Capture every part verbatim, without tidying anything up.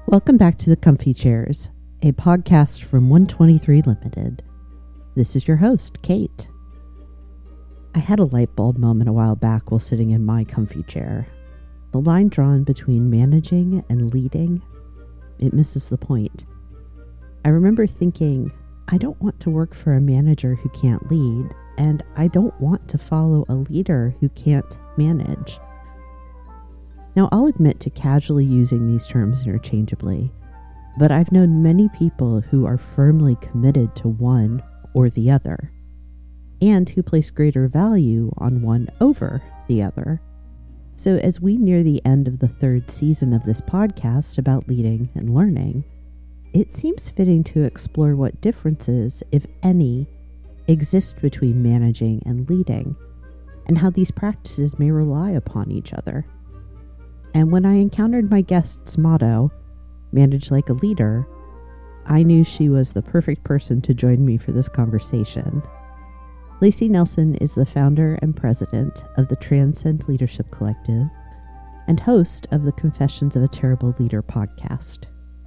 Welcome back to the Comfy Chairs, a podcast from one twenty-three Limited. This is your host, Kate. I had a light bulb moment a while back while sitting in my comfy chair. The line drawn between managing and leading, it misses the point. I remember thinking, I don't want to work for a manager who can't lead, and I don't want to follow a leader who can't manage. Now, I'll admit to casually using these terms interchangeably, but I've known many people who are firmly committed to one or the other, and who place greater value on one over the other. So as we near the end of the third season of this podcast about leading and learning, it seems fitting to explore what differences, if any, exist between managing and leading, and how these practices may rely upon each other. And when I encountered my guest's motto, manage like a leader, I knew she was the perfect person to join me for this conversation. Lacey Nelson is the founder and president of the Transcend Leadership Collective and host of the Confessions of a Terrible Leader podcast.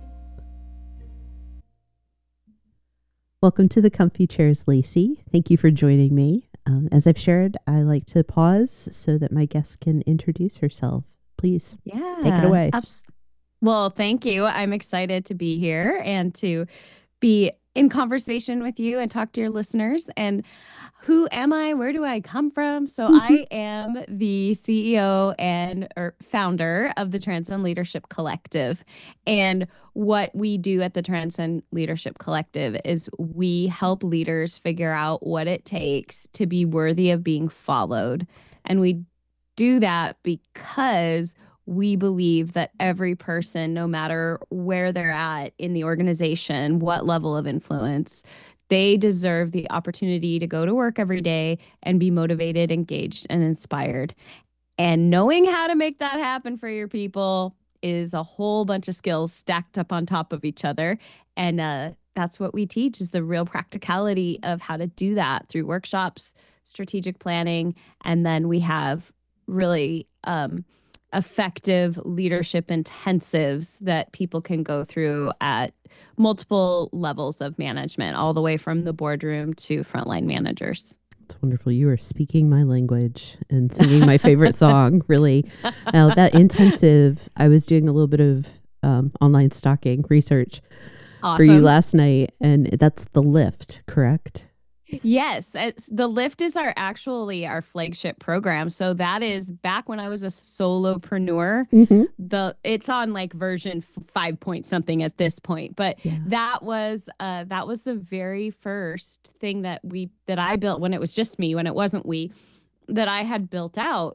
Welcome to the Comfy Chairs, Lacey. Thank you for joining me. Um, as I've shared, I like to pause so that my guest can introduce herself. Please, yeah, take it away. Abs- well, thank you. I'm excited to be here and to be in conversation with you and talk to your listeners. And who am I? Where do I come from? So mm-hmm. I am the C E O and or founder of the Transcend Leadership Collective. And what we do at the Transcend Leadership Collective is we help leaders figure out what it takes to be worthy of being followed. And we do that because we believe that every person, no matter where they're at in the organization, what level of influence, they deserve the opportunity to go to work every day and be motivated, engaged, and inspired. And knowing how to make that happen for your people is a whole bunch of skills stacked up on top of each other. And uh, that's what we teach, is the real practicality of how to do that through workshops, strategic planning, and then we have really um, effective leadership intensives that people can go through at multiple levels of management, all the way from the boardroom to frontline managers. It's wonderful. You are speaking my language and singing my favorite song, really. Now, that intensive, I was doing a little bit of um, online stalking research Awesome. for you last night, and that's the Lift, correct? Yes, it's, the Lift is our actually our flagship program. So that is back when I was a solopreneur. Mm-hmm. The it's on like version five point something at this point, but yeah. that was uh, that was the very first thing that we that I built when it was just me, when it wasn't we, that I had built out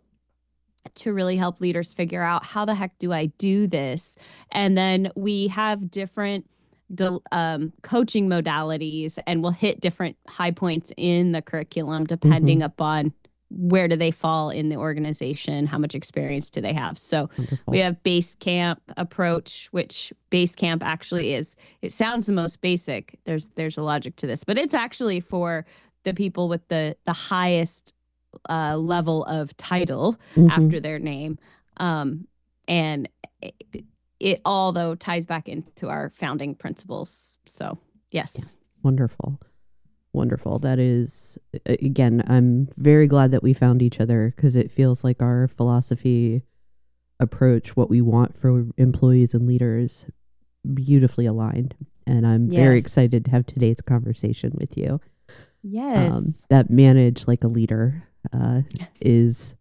to really help leaders figure out how the heck do I do this, and then we have different De, um, coaching modalities, and we'll hit different high points in the curriculum depending mm-hmm. upon where do they fall in the organization, how much experience do they have. So Wonderful. We have base camp approach, which base camp actually is, it sounds the most basic. There's there's a logic to this, but it's actually for the people with the, the highest uh, level of title mm-hmm. after their name. Um, and it, It all, though, ties back into our founding principles. So, yes. Yeah. Wonderful. Wonderful. That is, again, I'm very glad that we found each other, because it feels like our philosophy, approach, what we want for employees and leaders, beautifully aligned. And I'm yes. very excited to have today's conversation with you. Yes. Um, that manage like a leader uh, is...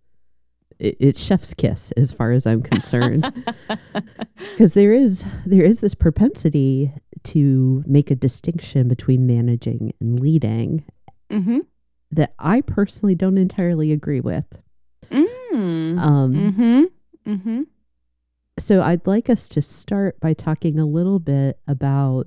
it's chef's kiss as far as I'm concerned, because there is there is this propensity to make a distinction between managing and leading mm-hmm. that I personally don't entirely agree with. Mm. Um, mm-hmm. Mm-hmm. So I'd like us to start by talking a little bit about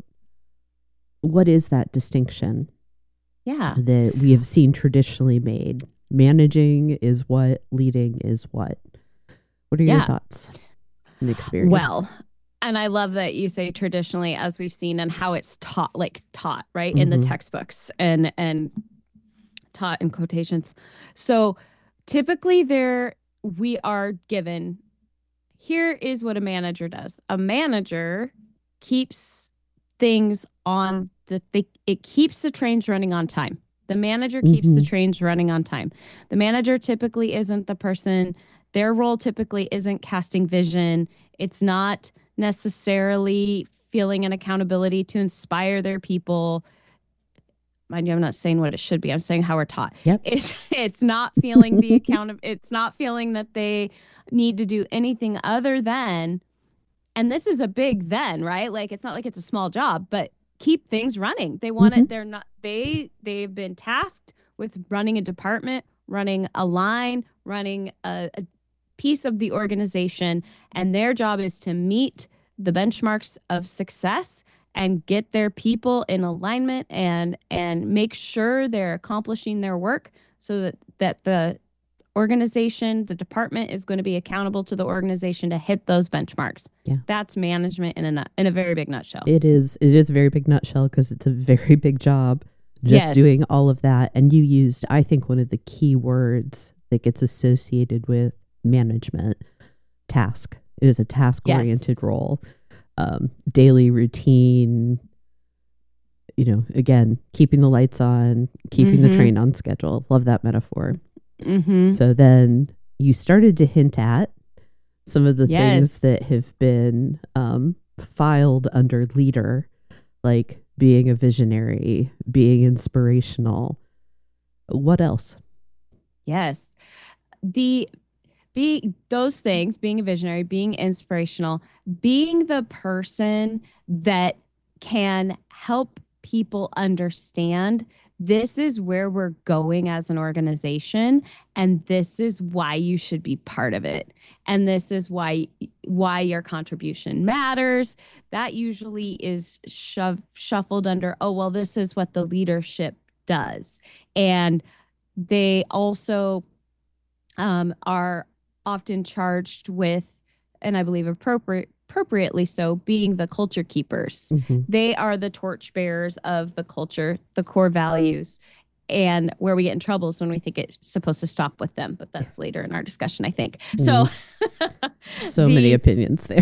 what is that distinction yeah. that we have seen traditionally made. Managing is what, leading is what. What are yeah. your thoughts and experience? Well, and I love that you say traditionally, as we've seen, and how it's taught, like taught, right, mm-hmm. in the textbooks and and taught in quotations. So typically there we are given, here is what a manager does. A manager keeps things on the, they, it keeps the trains running on time. The manager keeps mm-hmm. the trains running on time. The manager typically isn't the person, their role typically isn't casting vision. It's not necessarily feeling an accountability to inspire their people. Mind you, I'm not saying what it should be. I'm saying how we're taught. Yep. It's it's not feeling the account of, it's not feeling that they need to do anything other than, and this is a big then, right? Like, it's not like it's a small job, but keep things running. They want mm-hmm. it. They're not, they, they've been tasked with running a department, running a line, running a, a piece of the organization. And their job is to meet the benchmarks of success and get their people in alignment and, and make sure they're accomplishing their work so that, that the organization, the department is going to be accountable to the organization to hit those benchmarks. Yeah. That's management in a nut, in a very big nutshell. It is. It is a very big nutshell because it's a very big job just yes. doing all of that. And you used, I think, one of the key words that gets associated with management, task. It is a task-oriented yes. role. Um, daily routine, you know, again, keeping the lights on, keeping mm-hmm. the train on schedule. Love that metaphor. Mm-hmm. So then you started to hint at some of the yes. things that have been um, filed under leader, like being a visionary, being inspirational. What else? Yes. The be those things, being a visionary, being inspirational, being the person that can help people understand this is where we're going as an organization, and this is why you should be part of it. And this is why why your contribution matters. That usually is shoved, shuffled under, oh, well, this is what the leadership does. And they also um, are often charged with, and I believe appropriate, appropriately so, being the culture keepers. Mm-hmm. They are the torchbearers of the culture, the core values, and where we get in trouble is when we think it's supposed to stop with them. But that's later in our discussion, I think. Mm. So, so the, many opinions there.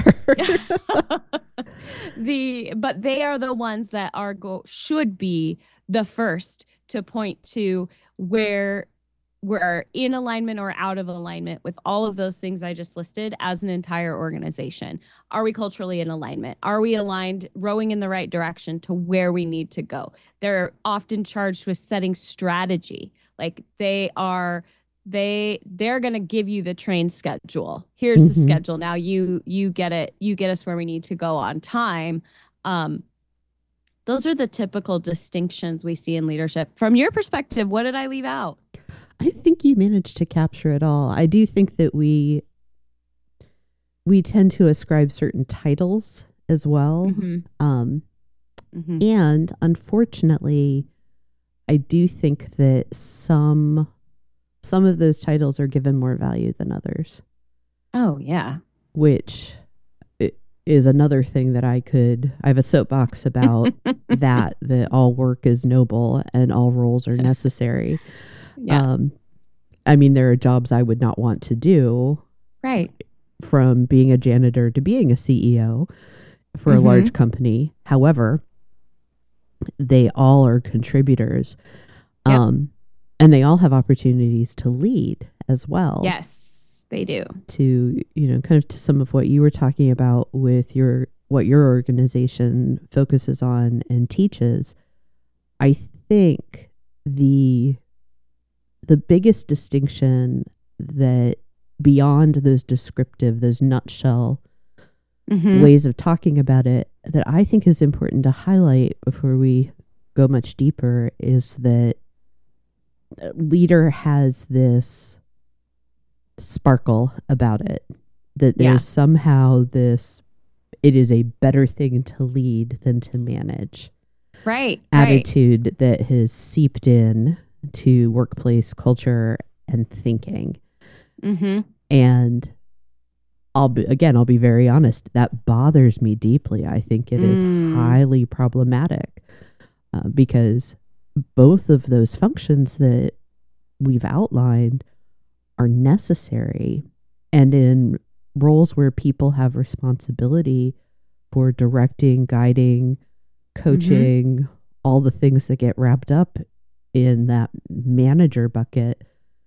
the but they are the ones that are go should be the first to point to where we're in alignment or out of alignment with all of those things I just listed as an entire organization. Are we culturally in alignment? Are we aligned, rowing in the right direction to where we need to go? They're often charged with setting strategy. Like they are, they, they're going to give you the train schedule. Here's mm-hmm. the schedule. Now you, you get it. You get us where we need to go on time. Um, those are the typical distinctions we see in leadership. From your perspective, what did I leave out? I think you managed to capture it all. I do think that we we tend to ascribe certain titles as well. Mm-hmm. Um, mm-hmm. And unfortunately, I do think that some some of those titles are given more value than others. Oh, yeah. Which is another thing that I could, I have a soapbox about that, that all work is noble and all roles are necessary. Yeah. Um, I mean, there are jobs I would not want to do. Right. From being a janitor to being a C E O for mm-hmm. a large company. However, they all are contributors. Yep. Um, and they all have opportunities to lead as well. Yes, they do. To, you know, kind of to some of what you were talking about with your, what your organization focuses on and teaches. I think the The biggest distinction that beyond those descriptive, those nutshell mm-hmm. ways of talking about it, that I think is important to highlight before we go much deeper is that leader has this sparkle about it, that there's yeah. somehow this, it is a better thing to lead than to manage. Right. Attitude right. that has seeped in to workplace culture and thinking. Mm-hmm. And I'll be, again, I'll be very honest, that bothers me deeply. I think it mm. is highly problematic uh, because both of those functions that we've outlined are necessary. And in roles where people have responsibility for directing, guiding, coaching, mm-hmm. all the things that get wrapped up in that manager bucket,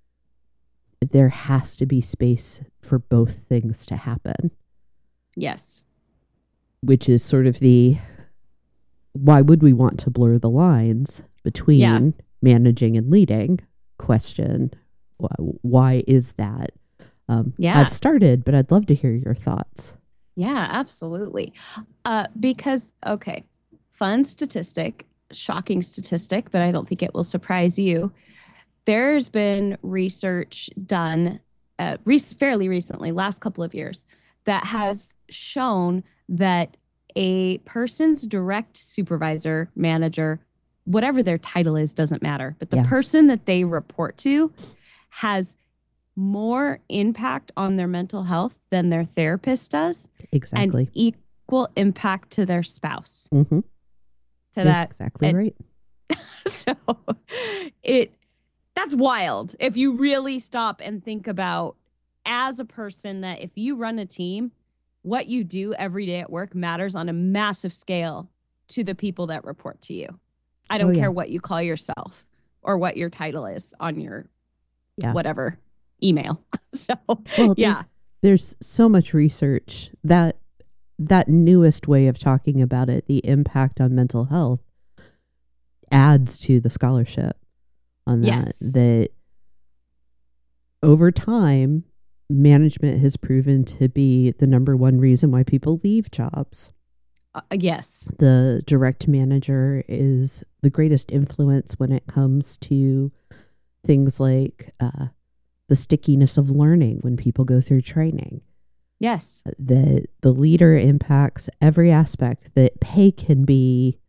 there has to be space for both things to happen. Yes. Which is sort of the, why would we want to blur the lines between yeah. managing and leading question? Why is that? Um, yeah. I've started, but I'd love to hear your thoughts. Yeah, absolutely. Uh, because, okay, fun statistic, shocking statistic, but I don't think it will surprise you. There's been research done uh, re- fairly recently, last couple of years, that has shown that a person's direct supervisor, manager, whatever their title is, doesn't matter. But the yeah. person that they report to has more impact on their mental health than their therapist does. Exactly. And equal impact to their spouse. Mm-hmm. To That's that. exactly and, right. So it that's wild. If you really stop and think about, as a person, that if you run a team, what you do every day at work matters on a massive scale to the people that report to you. I don't oh, yeah. care what you call yourself or what your title is on your yeah. whatever email. So, well, yeah. There, there's so much research that that newest way of talking about it, the impact on mental health, adds to the scholarship on that. Yes. That over time, management has proven to be the number one reason why people leave jobs. Uh, yes. The direct manager is the greatest influence when it comes to things like uh, the stickiness of learning when people go through training. Yes. That the leader impacts every aspect. That pay can be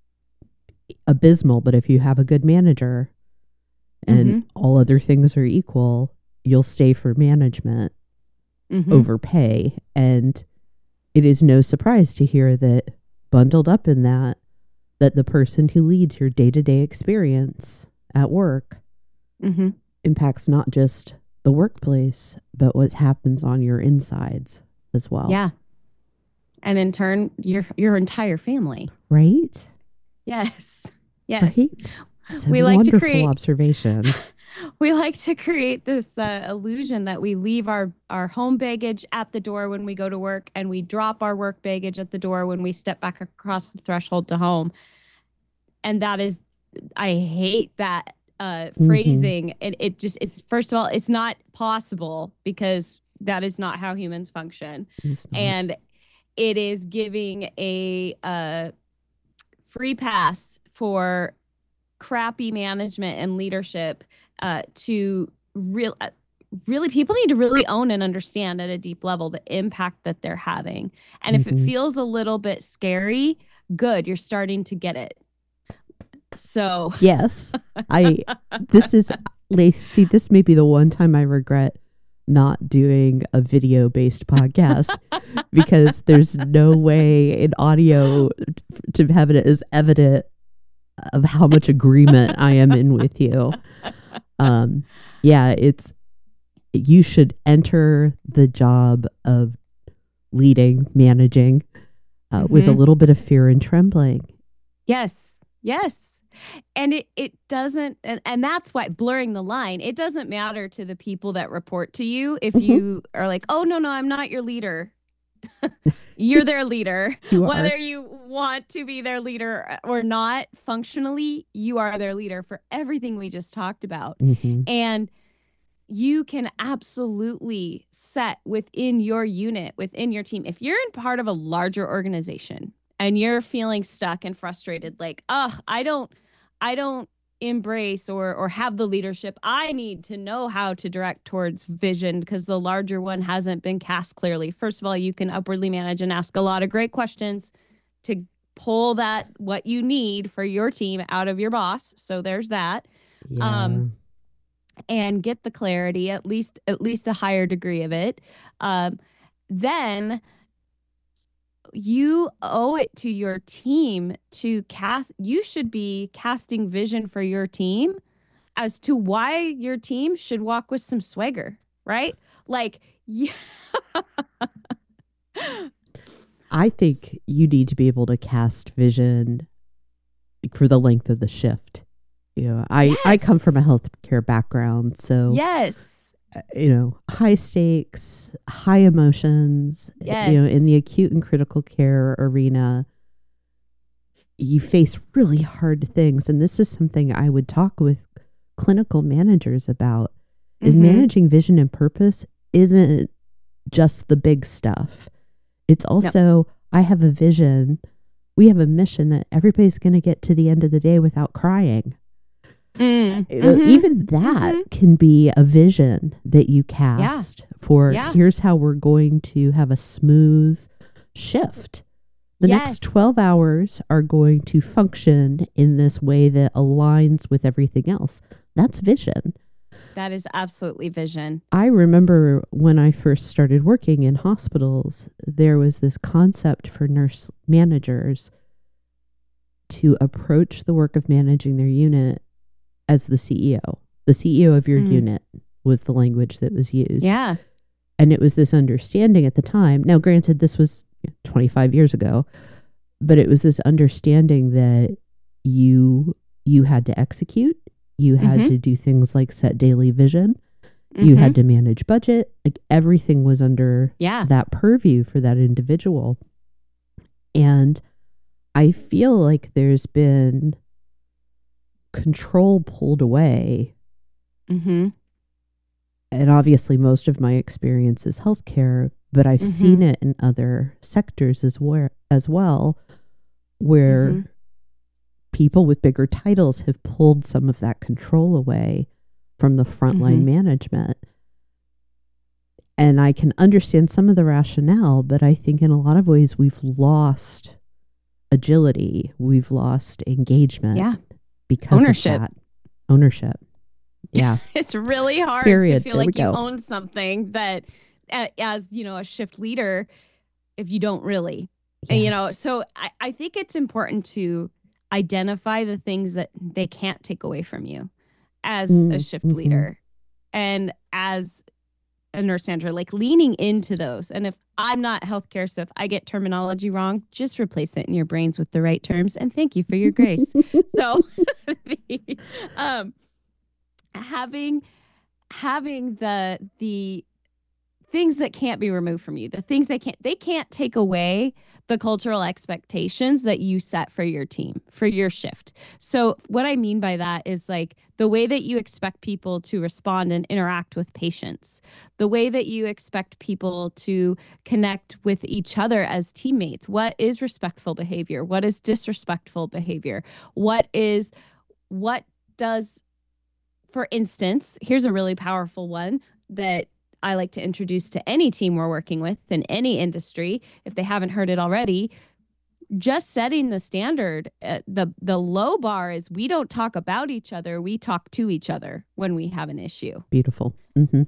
abysmal, but if you have a good manager and mm-hmm. all other things are equal, you'll stay for management mm-hmm. over pay. And it is no surprise to hear that bundled up in that, that the person who leads your day-to-day experience at work mm-hmm. impacts not just the workplace, but what happens on your insides as well. Yeah. And in turn, your your entire family. Right? Yes. Yes. Right? That's a we like wonderful to create observation. We like to create this uh, illusion that we leave our, our home baggage at the door when we go to work, and we drop our work baggage at the door when we step back across the threshold to home. And that is, I hate that uh, phrasing. Mm-hmm. And it just, it's, first of all, it's not possible, because that is not how humans function. And it is giving a uh, free pass for crappy management and leadership uh, to real, uh, really, people need to really own and understand at a deep level the impact that they're having. And mm-hmm. if it feels a little bit scary, good, you're starting to get it. So yes, I, this is, see, this may be the one time I regret not doing a video based podcast, because there's no way in audio to have it as evident of how much agreement I am in with you. Um, yeah, it's, you should enter the job of leading, managing uh, mm-hmm. with a little bit of fear and trembling. Yes. Yes. And it, it doesn't, and, and that's why blurring the line, it doesn't matter to the people that report to you if mm-hmm. you are like, oh, no, no, I'm not your leader. You're their leader. You Whether you want to be their leader or not, functionally, you are their leader for everything we just talked about. Mm-hmm. And you can absolutely set within your unit, within your team. If you're in part of a larger organization and you're feeling stuck and frustrated, like, oh, I don't, I don't embrace or or have the leadership I need to know how to direct towards vision, because the larger one hasn't been cast clearly. First of all, you can upwardly manage and ask a lot of great questions to pull that, what you need for your team, out of your boss. So there's that. Yeah. Um, and get the clarity, at least, at least a higher degree of it. Um, then you owe it to your team to cast, you should be casting vision for your team as to why your team should walk with some swagger, right? Like, yeah. I think you need to be able to cast vision for the length of the shift. You know, I, yes. I come from a healthcare background, so yes, you know, high stakes, high emotions. Yes. You know, in the acute and critical care arena, you face really hard things, and this is something I would talk with clinical managers about. Is Mhm. managing vision and purpose isn't just the big stuff. It's also, I have a vision. We have a mission that everybody's going to get to the end of the day without crying. Mm. You know, Mhm. even that Mhm. can be a vision that you cast for Yeah. here's how we're going to have a smooth shift. The Yes. next twelve hours are going to function in this way that aligns with everything else. That's vision. That is absolutely vision. I remember when I first started working in hospitals, there was this concept for nurse managers to approach the work of managing their unit as the C E O. The C E O of your Mm. unit was the language that was used. Yeah. And it was this understanding at the time. Now, granted, this was twenty-five years ago, but it was this understanding that you you had to execute. You had Mhm. to do things like set daily vision. You Mhm. had to manage budget. Like everything was under Yeah. that purview for that individual. And I feel like there's been control pulled away. Mm-hmm. And obviously most of my experience is healthcare, but I've Mhm. seen it in other sectors as well, as well where Mhm. people with bigger titles have pulled some of that control away from the frontline Mhm. management. And I can understand some of the rationale, but I think in a lot of ways we've lost agility. We've lost engagement Yeah. because Ownership. of that. Ownership. Yeah. It's really hard Period. to feel There we like you go. own something that, uh, as you know, a shift leader, if you don't really, and, Yeah. you know, so I, I think it's important to identify the things that they can't take away from you as a Mm, shift mhm. leader and as a nurse manager, like leaning into those. And if I'm not healthcare, so if I get terminology wrong, just replace it in your brains with the right terms. And thank you for your grace. So, the, um, having having the the things that can't be removed from you, the things they can't they can't take away the cultural expectations that you set for your team, for your shift. So what I mean by that is like the way that you expect people to respond and interact with patients, the way that you expect people to connect with each other as teammates. What is respectful behavior? What is disrespectful behavior? What is what does For instance, here's a really powerful one that I like to introduce to any team we're working with in any industry, if they haven't heard it already. Just setting the standard. Uh, the the low bar is we don't talk about each other, we talk to each other when we have an issue. Beautiful. Mm-hmm.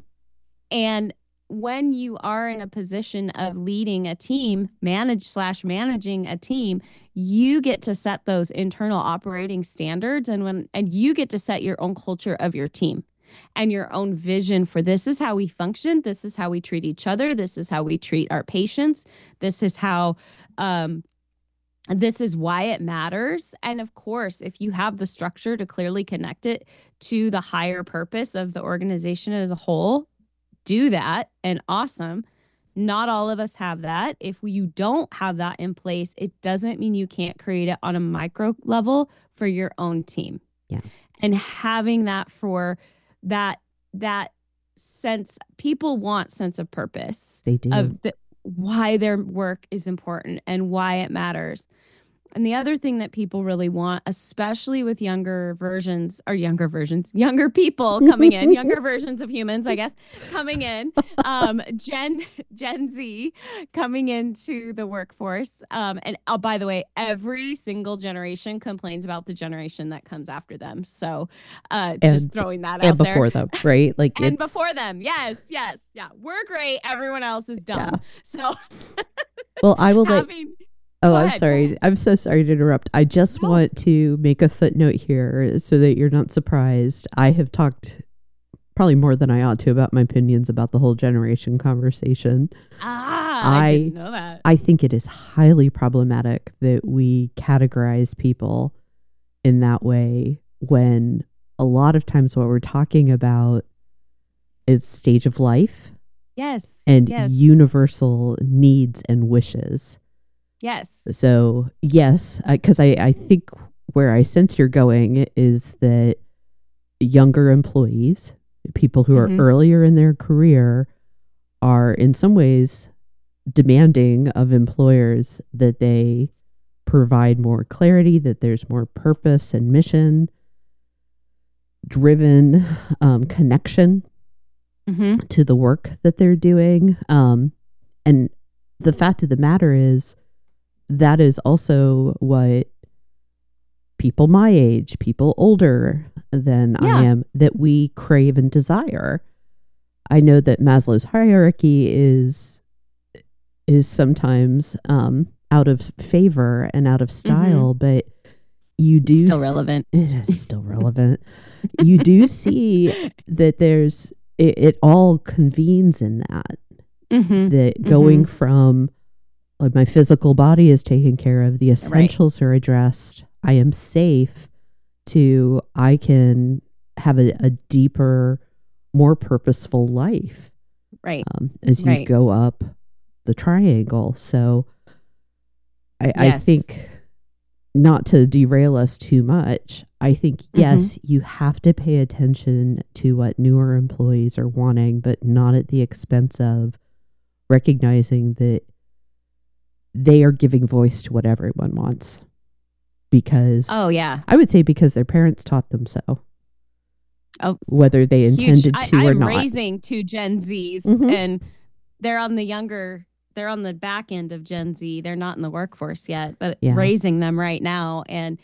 And when you are in a position of leading a team, manage slash managing a team, you get to set those internal operating standards, and when and you get to set your own culture of your team and your own vision for this is how we function, this is how we treat each other, this is how we treat our patients, this is how um this is why it matters. And of course, if you have the structure to clearly connect it to the higher purpose of the organization as a whole, do that, and awesome. Not all of us have that. If you don't have that in place, it doesn't mean you can't create it on a micro level for your own team. Yeah. And having that for that that sense, people want sense of purpose They do. of the, why their work is important and why it matters. And the other thing that people really want, especially with younger versions or younger versions, younger people coming in, younger versions of humans, I guess, coming in, um, Gen Gen Z coming into the workforce. Um, and oh, by the way, every single generation complains about the generation that comes after them. So uh, just And- throwing that out and there. before them, right? Like And it's, before them. Yes, yes. Yeah. We're great. Everyone else is dumb. Yeah. So well, I will let, having oh, Go I'm ahead, go sorry. ahead. I'm so sorry to interrupt. I just No. want to make a footnote here so that you're not surprised. I have talked probably more than I ought to about my opinions about the whole generation conversation. Ah, I, I didn't know that. I think it is highly problematic that we categorize people in that way when a lot of times what we're talking about is stage of life. Yes. And yes. universal needs and wishes. Yes. So, yes, because I, I, I think where I sense you're going is that younger employees, people who Mm-hmm. are earlier in their career, are in some ways demanding of employers that they provide more clarity, that there's more purpose and mission driven um, connection Mm-hmm. to the work that they're doing. Um, and the fact of the matter is that is also what people my age, people older than Yeah. I am, that we crave and desire. I know that Maslow's hierarchy is is sometimes um, out of favor and out of style, mm-hmm. but you do it's still relevant. It is still relevant. You do see that there's it, it all convenes in that. Mm-hmm. That going mm-hmm. from like my physical body is taken care of, the essentials right. are addressed, I am safe, to I can have a, a deeper, more purposeful life. Right. Um, as you right. go up the triangle. So I, yes. I think, not to derail us too much, I think, mm-hmm. yes, you have to pay attention to what newer employees are wanting, but not at the expense of recognizing that they are giving voice to what everyone wants. Because, oh, yeah. I would say because their parents taught them so. Oh, whether they intended huge. to I, or I'm not. I'm raising two Gen Zs, mm-hmm. and they're on the younger, they're on the back end of Gen Z. They're not in the workforce yet, but yeah. raising them right now. And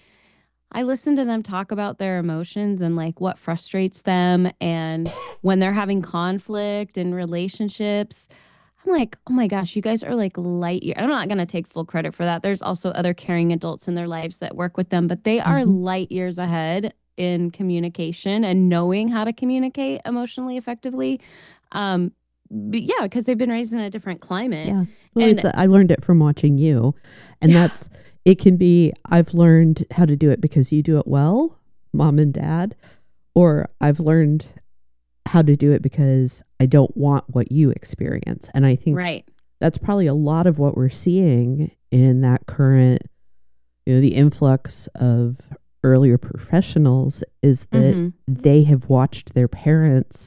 I listen to them talk about their emotions and like what frustrates them. And when they're having conflict in relationships, I'm like, oh my gosh, you guys are like light years. I'm not going to take full credit for that. There's also other caring adults in their lives that work with them, but they are mm-hmm. light years ahead in communication and knowing how to communicate emotionally effectively. Um, but yeah, because they've been raised in a different climate. Yeah. Well, and it's a, I learned it from watching you. And yeah. that's, it can be, I've learned how to do it because you do it well, mom and dad, or I've learned how to do it because I don't want what you experience. And I think right. that's probably a lot of what we're seeing in that current, you know, the influx of earlier professionals is that mm-hmm. they have watched their parents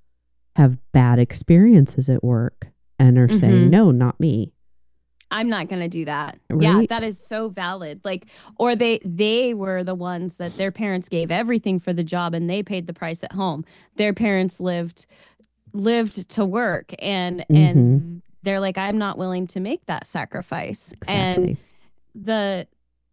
have bad experiences at work and are mm-hmm. saying, no, not me. I'm not going to do that. Right? Yeah, that is so valid. Like, or they they were the ones that their parents gave everything for the job and they paid the price at home. Their parents lived lived to work and mm-hmm. and they're like, I'm not willing to make that sacrifice. Exactly. And the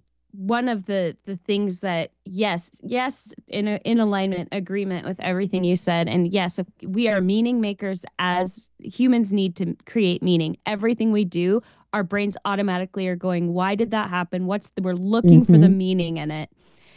one of the the things that yes yes in a, in alignment agreement with everything you said, and yes, we are meaning makers. As humans need to create meaning, everything we do, our brains automatically are going, why did that happen? What's the, we're looking mm-hmm. for the meaning in it.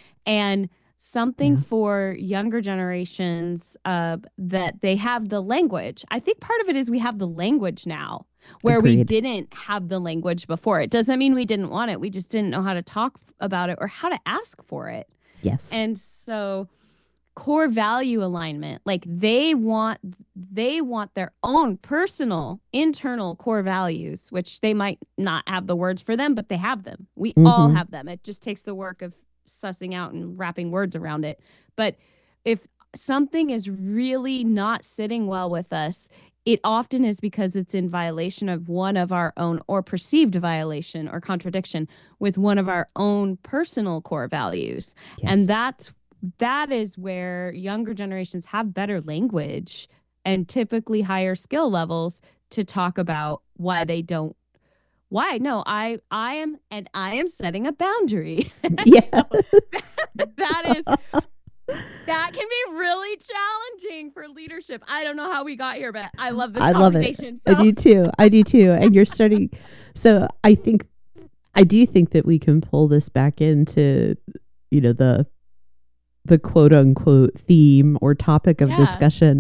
And something yeah. for younger generations uh, that they have the language. I think part of it is we have the language now where Agreed. we didn't have the language before. It doesn't mean we didn't want it. We just didn't know how to talk about it or how to ask for it. Yes. And so core value alignment, like they want, they want their own personal internal core values, which they might not have the words for them, but they have them. We mm-hmm. all have them. It just takes the work of sussing out and wrapping words around it. But if something is really not sitting well with us, it often is because it's in violation of one of our own, or perceived violation or contradiction with one of our own personal core values. Yes. And that's that is where younger generations have better language and typically higher skill levels to talk about why they don't. Why? No, I I am and I am setting a boundary. Yes. So that is that can be really challenging for leadership. I don't know how we got here, but I love this I conversation. Love it. So. I do too. I do too. And you're starting. So I think, I do think that we can pull this back into, you know, the the quote unquote theme or topic of Yeah. discussion,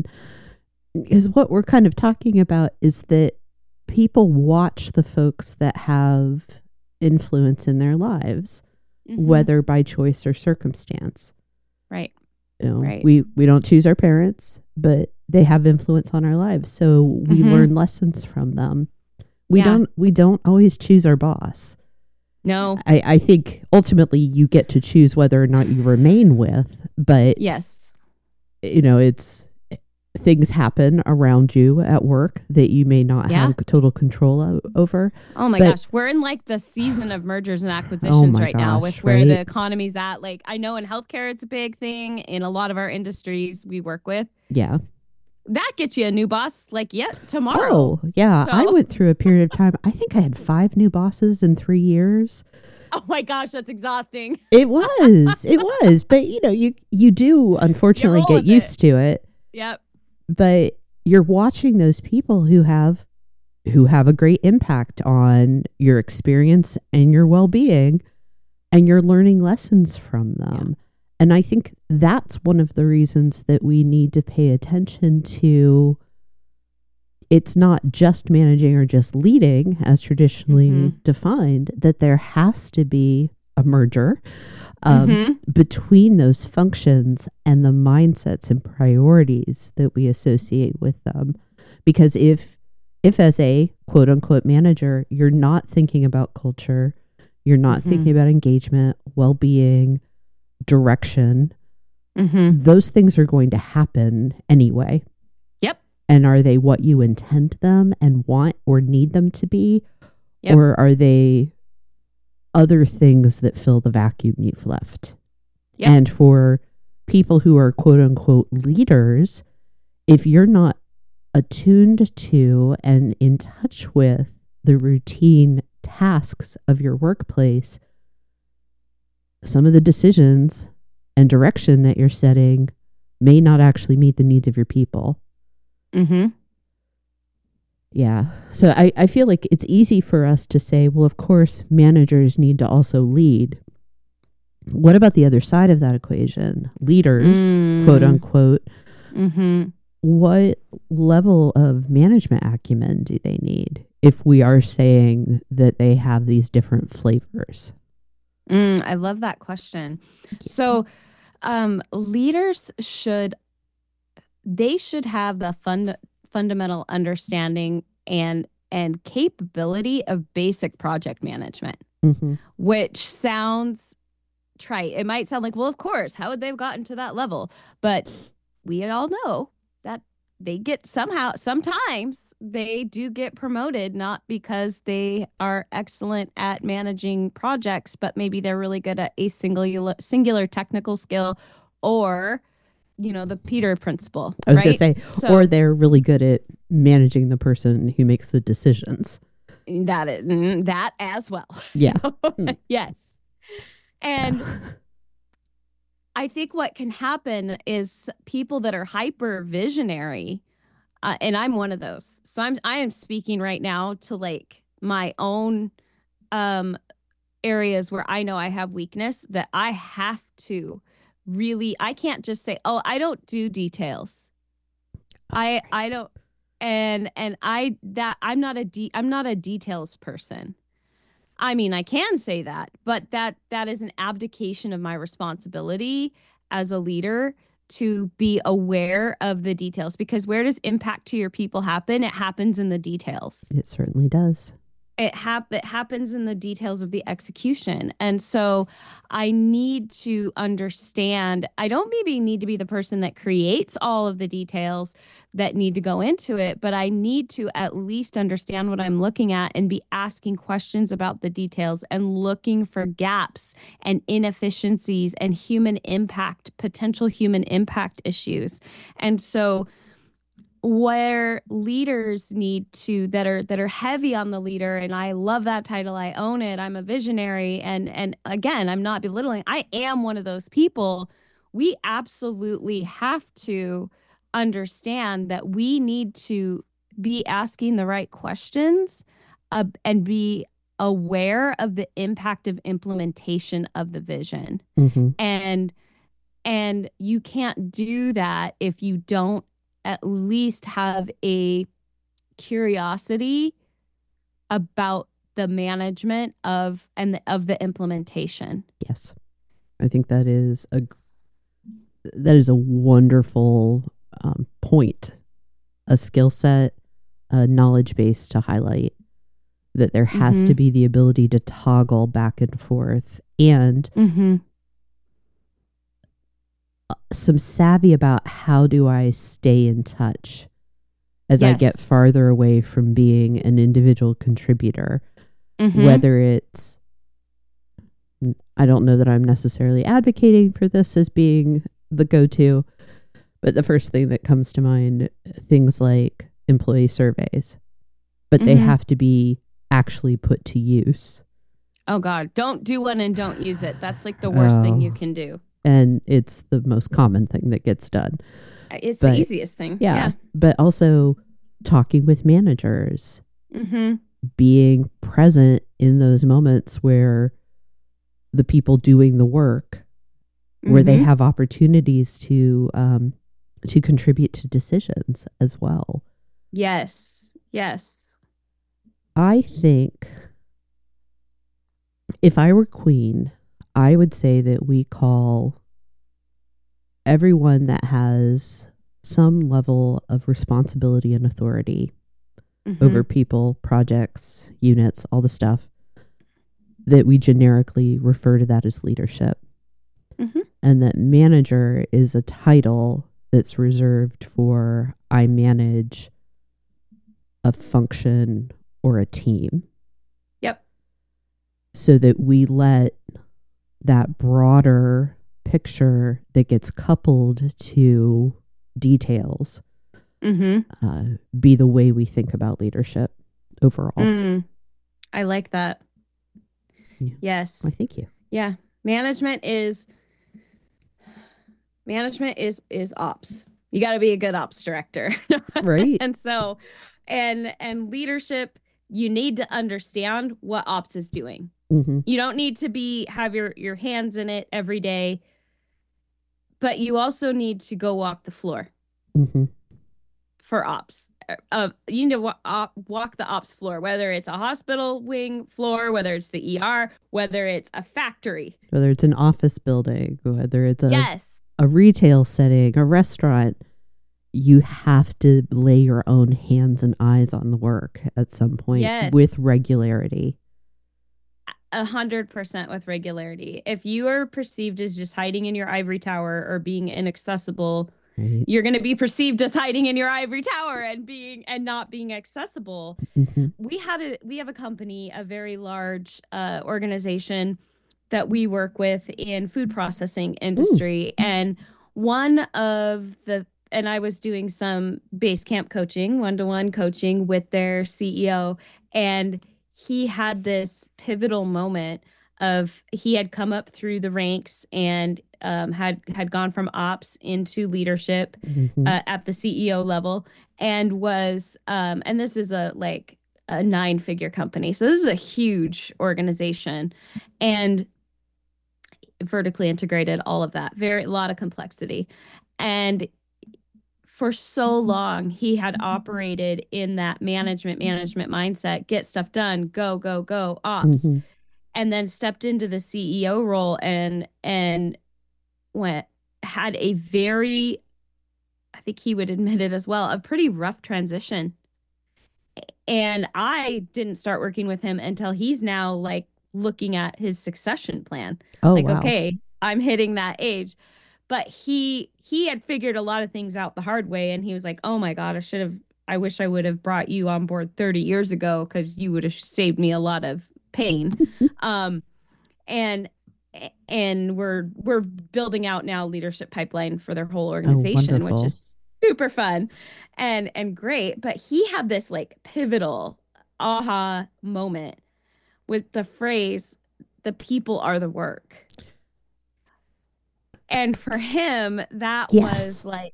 is what we're kind of talking about is that people watch the folks that have influence in their lives, Mhm. whether by choice or circumstance. Right. You know, Right. we, we don't choose our parents, but they have influence on our lives. So we Mhm. learn lessons from them. We Yeah. don't we don't always choose our boss. No. I, I think ultimately you get to choose whether or not you remain with, but Yes. you know, it's things happen around you at work that you may not Yeah. have total control o- over. Oh my But- gosh, we're in like the season of mergers and acquisitions my right now gosh, with where right? the economy's at. Like I know in healthcare it's a big thing. In a lot of our industries we work with, Yeah. that gets you a new boss like yeah tomorrow. Oh, yeah. So- I went through a period of time. I think I had five new bosses in three years. Oh my gosh, that's exhausting. It was. It was. But, you know, you, you do unfortunately roll get with used to it. Yep. But you're watching those people who have who have a great impact on your experience and your well-being, and you're learning lessons from them. And I think that's one of the reasons that we need to pay attention to. It's not just managing or just leading as traditionally Mhm. defined, that there has to be a merger um, Mhm. between those functions and the mindsets and priorities that we associate with them. Because if, if as a quote unquote manager, you're not thinking about culture, you're not Mhm. thinking about engagement, well-being, direction, Mhm. those things are going to happen anyway. Yep. And are they what you intend them and want or need them to be? Yep. Or are they other things that fill the vacuum you've left? Yep. And for people who are quote unquote leaders, if you're not attuned to and in touch with the routine tasks of your workplace, some of the decisions and direction that you're setting may not actually meet the needs of your people. Mhm. Yeah. So I, I feel like it's easy for us to say, well, of course, managers need to also lead. What about the other side of that equation? Leaders, Mm. quote unquote, Mhm. what level of management acumen do they need if we are saying that they have these different flavors? Mm, I love that question. So, um, leaders should they should have the fund fundamental understanding and and capability of basic project management, Mm-hmm. which sounds trite. It might sound like, well, of course, how would they have gotten to that level? But we all know that they get somehow, sometimes they do get promoted, not because they are excellent at managing projects, but maybe they're really good at a singular, singular technical skill, or, you know, the Peter principle. I was right? going to say, So or they're really good at managing the person who makes the decisions. that is, mm, that as well. Yeah. So, Mm. yes. And I think what can happen is people that are hyper visionary, uh, and I'm one of those. So I'm I am speaking right now to like my own um areas where I know I have weakness, that I have to really, I can't just say, "Oh, I don't do details." I I don't and and I that I'm not a de- I'm not a details person. I mean, I can say that, but that that is an abdication of my responsibility as a leader to be aware of the details, because where does impact to your people happen? It happens in the details. It certainly does. It hap- it happens in the details of the execution. And so I need to understand, I don't maybe need to be the person that creates all of the details that need to go into it, but I need to at least understand what I'm looking at and be asking questions about the details and looking for gaps and inefficiencies and human impact, potential human impact issues. And so where leaders need to that are that are heavy on the leader, and I love that title, I own it, I'm a visionary, and and again, I'm not belittling, I am one of those people. We absolutely have to understand that we need to be asking the right questions, uh, and be aware of the impact of implementation of the vision. Mm-hmm. And And you can't do that if you don't at least have a curiosity about the management of and the, of the implementation. Yes. I think that is a that is a wonderful um, point, a skill set, a knowledge base to highlight, that there has Mm-hmm. to be the ability to toggle back and forth, and Mm-hmm. some savvy about how do I stay in touch as I get Yes. farther away from being an individual contributor, Mm-hmm. whether it's, I don't know that I'm necessarily advocating for this as being the go-to, but the first thing that comes to mind, things like employee surveys, but they Mhm. have to be actually put to use. Oh God, don't do one and don't use it. That's like the worst thing you Oh. can do. And it's the most common thing that gets done. It's But, the easiest thing. Yeah, Yeah. but also talking with managers, Mm-hmm. being present in those moments where the people doing the work, where they Mhm. have opportunities to um, to contribute to decisions as well. Yes. Yes. I think if I were queen, I would say that we call everyone that has some level of responsibility and authority Mhm. over people, projects, units, all the stuff, that we generically refer to that as leadership. Mhm. And that manager is a title that's reserved for I manage a function or a team. Yep. So that we let that broader picture that gets coupled to details Mm-hmm. uh, be the way we think about leadership overall. Mm. I like that. Yeah. Yes. Why, thank you. Yeah. Management is management is is ops. You got to be a good ops director. Right. And so and and leadership, you need to understand what ops is doing. Mm-hmm. You don't need to be have your your hands in it every day, but you also need to go walk the floor Mm-hmm. for ops. Uh, you need to wa- op, walk the ops floor, whether it's a hospital wing floor, whether it's the E R, whether it's a factory. Whether it's an office building, whether it's a, Yes. a retail setting, a restaurant, you have to lay your own hands and eyes on the work at some point Yes. with regularity. A hundred percent with regularity. If you are perceived as just hiding in your ivory tower or being inaccessible, Right. you're going to be perceived as hiding in your ivory tower and being and not being accessible. Mm-hmm. We had a we have a company, a very large uh, organization that we work with in food processing industry, Ooh. And one of the and I was doing some base camp coaching, one-to-one coaching with their C E O, and he had this pivotal moment of he had come up through the ranks and um, had had gone from ops into leadership Mm-hmm. uh, at the C E O level, and was um, and this is a like a nine figure company, so this is a huge organization and vertically integrated, all of that, very a lot of complexity. And for so long he had operated in that management management mindset, get stuff done, go go go ops. Mm-hmm. And then stepped into the C E O role and and went had a very, I think he would admit it as well, a pretty rough transition. And I didn't start working with him until he's now like looking at his succession plan. Oh, like, wow. Okay, I'm hitting that age. But he he had figured a lot of things out the hard way. And he was like, oh my God, I should have, I wish I would have brought you on board thirty years ago because you would have saved me a lot of pain. um, and and we're we're building out now leadership pipeline for their whole organization, oh, which is super fun and and great. But he had this like pivotal aha moment with the phrase, the people are the work. And for him, that yes. was like,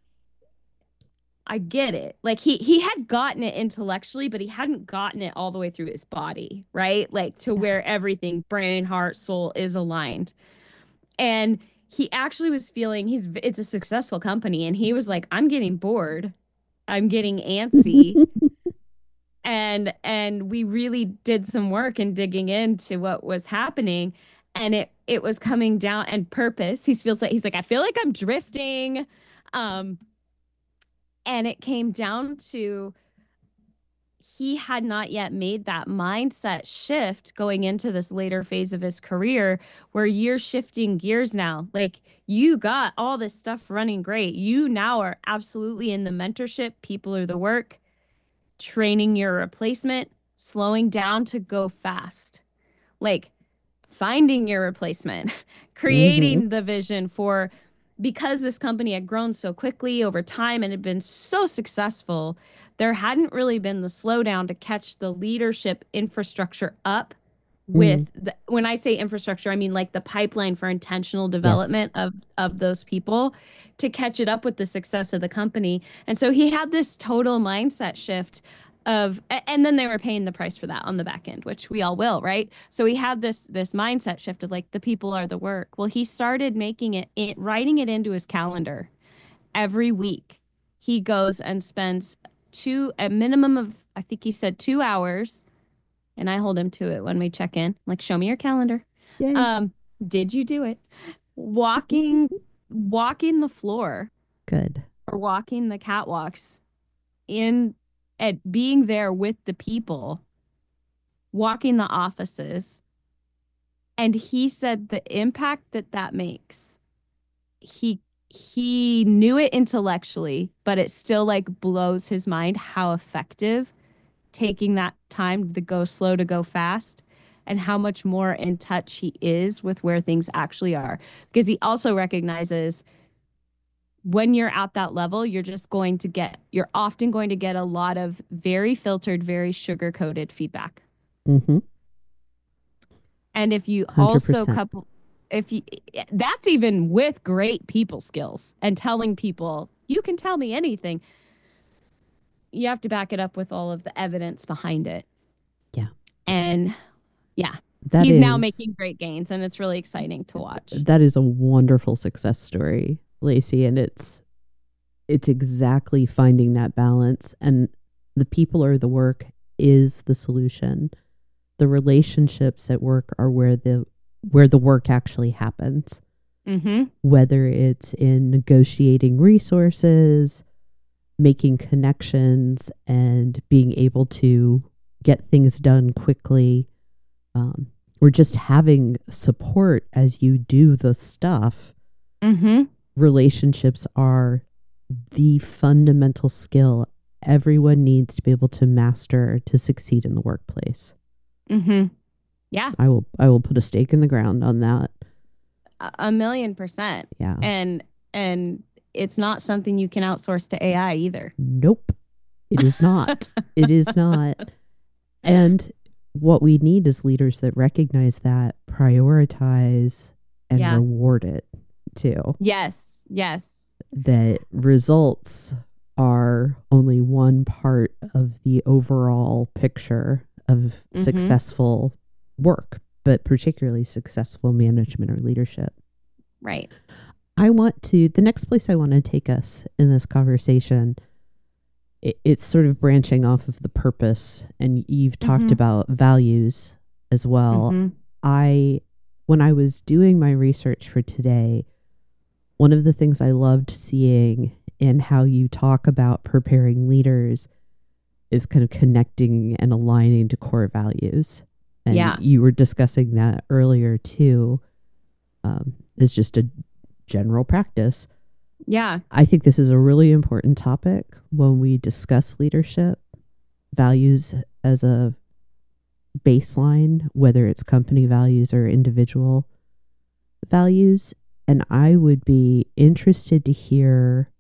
I get it. Like he he had gotten it intellectually, but he hadn't gotten it all the way through his body, right? Like to where everything, brain, heart, soul is aligned. And he actually was feeling he's it's a successful company, and he was like, I'm getting bored. I'm getting antsy. and and we really did some work in digging into what was happening, and it it was coming down and purpose. He feels like he's like, I feel like I'm drifting. Um and it came down to he had not yet made that mindset shift going into this later phase of his career where you're shifting gears now. Like, you got all this stuff running great. You now are absolutely in the mentorship, people are the work, training your replacement, slowing down to go fast. Like, finding your replacement, creating mm-hmm. the vision for, because this company had grown so quickly over time and had been so successful, there hadn't really been the slowdown to catch the leadership infrastructure up with mm. the, when I say infrastructure, I mean like the pipeline for intentional development yes. of of those people to catch it up with the success of the company. And so he had this total mindset shift of, and then they were paying the price for that on the back end, which we all will, right? So he had this this mindset shift of like, the people are the work. Well, he started making it, it writing it into his calendar every week. He goes and spends two, a minimum of, I think he said two hours, and I hold him to it when we check in. Like, show me your calendar. Yay. Um, did you do it? Walking, walking the floor. Good. Or walking the catwalks in, at being there with the people, walking the offices. And he said the impact that that makes, he he knew it intellectually, but it still like blows his mind how effective taking that time to go slow to go fast, and how much more in touch he is with where things actually are. Because he also recognizes when you're at that level, you're just going to get, you're often going to get a lot of very filtered, very sugar-coated feedback. Mm-hmm. And if you one hundred percent. also couple, if you, that's even with great people skills and telling people, you can tell me anything. You have to back it up with all of the evidence behind it. Yeah. And yeah, that he's is, now making great gains, and it's really exciting to watch. That is a wonderful success story, Lacey. And it's, it's exactly finding that balance, and the people or the work is the solution. The relationships at work are where the, where the work actually happens. Mm-hmm. Whether it's in negotiating resources, making connections, and being able to get things done quickly, um, or just having support as you do the stuff. Mm-hmm. Relationships are the fundamental skill everyone needs to be able to master to succeed in the workplace. Mm-hmm. Yeah. I will I will put a stake in the ground on that. A, a million percent. Yeah. And and it's not something you can outsource to A I either. Nope. It is not. It is not. And what we need is leaders that recognize that, prioritize, and yeah. reward it too. Yes. Yes. That results are only one part of the overall picture of mm-hmm. successful work, but particularly successful management or leadership. Right. I want to, the next place I want to take us in this conversation, it, it's sort of branching off of the purpose, and you've talked mm-hmm. about values as well. Mm-hmm. I, when I was doing my research for today, one of the things I loved seeing in how you talk about preparing leaders is kind of connecting and aligning to core values. And yeah. you were discussing that earlier too. Um, it's just a general practice. Yeah. I think this is a really important topic when we discuss leadership, values as a baseline, whether it's company values or individual values. And I would be interested to hear